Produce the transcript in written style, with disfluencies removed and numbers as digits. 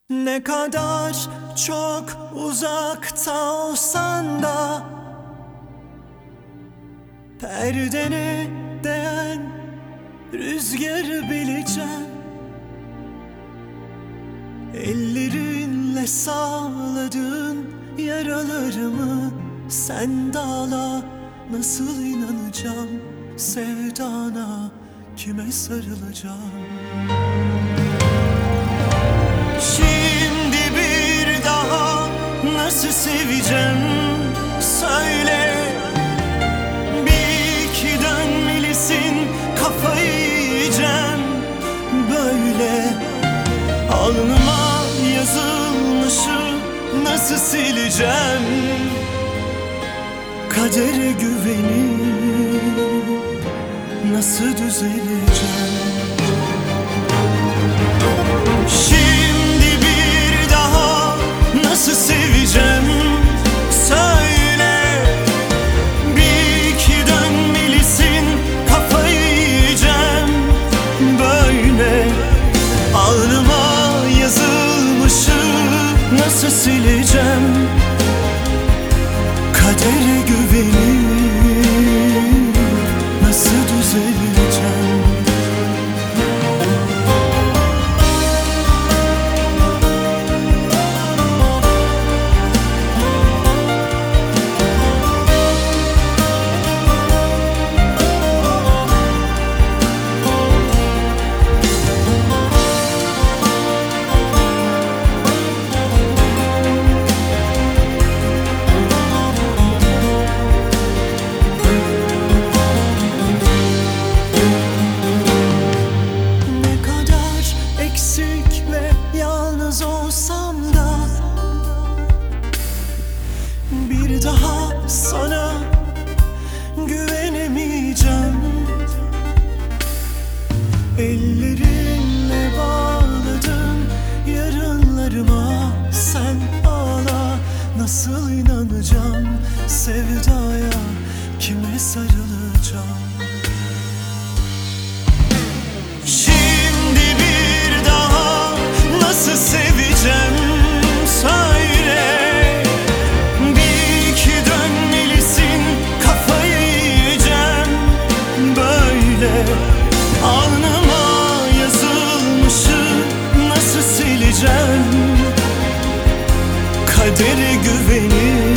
Ne kadar çok uzakta olsan da perdene değen rüzgarı bileceksin. Ellerinle sağladığın yaralarımı sen dağla. Nasıl inanacağım sevdana, kime sarılacağım? Şimdi bir daha nasıl seveceğim söyle. Bir iki dönmelisin, kafayı yiyeceğim böyle. Alnıma yazılmışı nasıl sileceğim? Kadere güvenip nasıl düzeleceğim? Şimdi bir daha nasıl seveceğim söyle. Bir iki dönmelisin, kafayı yiyeceğim böyle. Alnıma yazılmışı nasıl sileceğim? Kadere güvenip nasıl düzeleceğim? Bir daha sana güvenemeyeceğim. Ellerinle bağladın yarınlarıma sen ağla. Nasıl inanacağım sevdaya, kime sarılacağım? Şimdi bir daha nasıl seveceğim söyle. Alnıma yazılmışı nasıl sileceğim? Kadere güvenip